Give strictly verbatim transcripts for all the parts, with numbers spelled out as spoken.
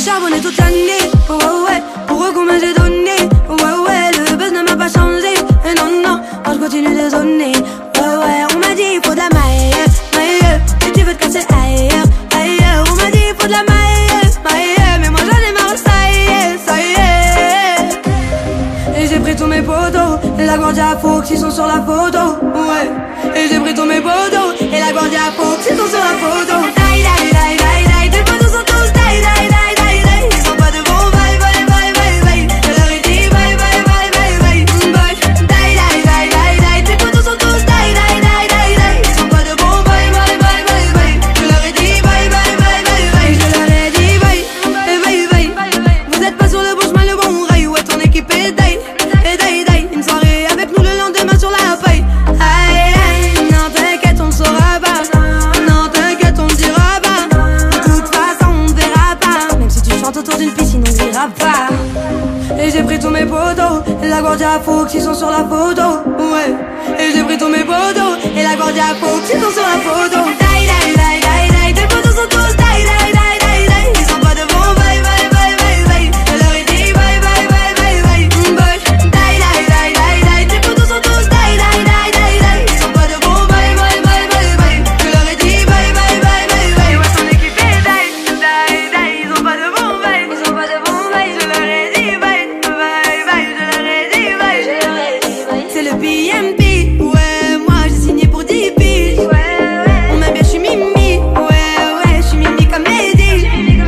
charbonné toute l'année. Oh ouais, ouais, pour eux combien j'ai donné. Oh ouais, ouais, le buzz ne m'a pas changé. Et non, non, moi je continue de zoner. Ouais, ouais, on m'a dit il faut de la maille, maille. Si tu veux te casser ailleurs, ailleurs. On m'a dit il faut de la maille, maille. Mais moi j'en ai marre, ça y est, ça y est. Et j'ai pris tous mes potos. Et la Guardia Fox, ils sont sur la photo. Ouais. Et j'ai pris tous mes potos. Et la Guardia Fox, ils sont sur la photo. Die, die, die, die, die. Tes potos sont tous die, die, die, die, die. Ils sont pas de bons bye, bye, bye, bye, bye. Je leur ai dit bye, bye, bye, bye, bye. Bye, die, die, die, die, die. Tes potos sont tous die, die, die, die, die. Ils sont pas de bons bye, bye, bye, bye, bye. Je leur ai dit bye, bye, bye, bye, bye. Je leur ai dit bye, bye, bye, bye. Vous êtes pas sur le bon chemin, le bon rail. Ouais, ton équipe est die, et die, die. Une soirée avec nous le lendemain sur la paille. Aïe, aïe, non t'inquiète, on le saura pas. Non t'inquiète, on le dira pas. De toute façon, on verra pas. Même si tu chantes autour d'une piscine, on dira pas. Et j'ai pris tous mes potos. Et la Guardia Fox, ils sont sur la photo. Ouais. Et j'ai pris tous mes potos. Et la Guardia Fox, ils sont sur la photo. Die, die, die, die, die. Tes potos sont tous die, die, die, die, die. Ils sont pas de bons bye, bye, bye, bye, bye. Je leur ai dit bye, bye, bye, bye, bye. Bye, die, die, die, die, die. Tes potos sont tous die, die, die, die, die. Ils sont pas de bons bye, bye, bye, bye, bye. Je leur ai dit bye, bye, bye, bye, bye. Ouais, ton équipe est die, die, die. Ils ont pas de bons bye, ils ont pas de bons bye. Je leur ai dit bye, bye, bye. Je leur ai dit bye, je leur ai dit bye. C'est le B M P, ouais, moi j'ai signé pour dix piges. Ouais, ouais. On m'aime bien, je suis Mimi, ouais, ouais, je suis Mimi comme Eddie.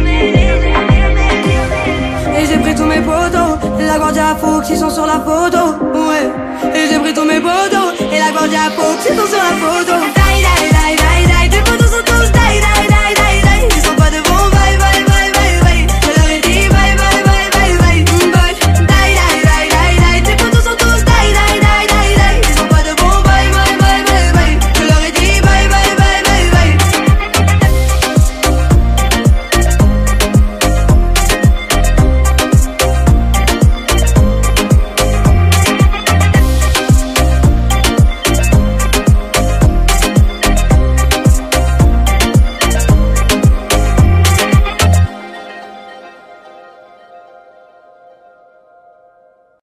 Et j'ai pris tous mes potos. Et la Guardia Fox, ils sont sur la photo. Ouais. Et j'ai pris tous mes potos. Et la Guardia Fox, ils sont sur la photo.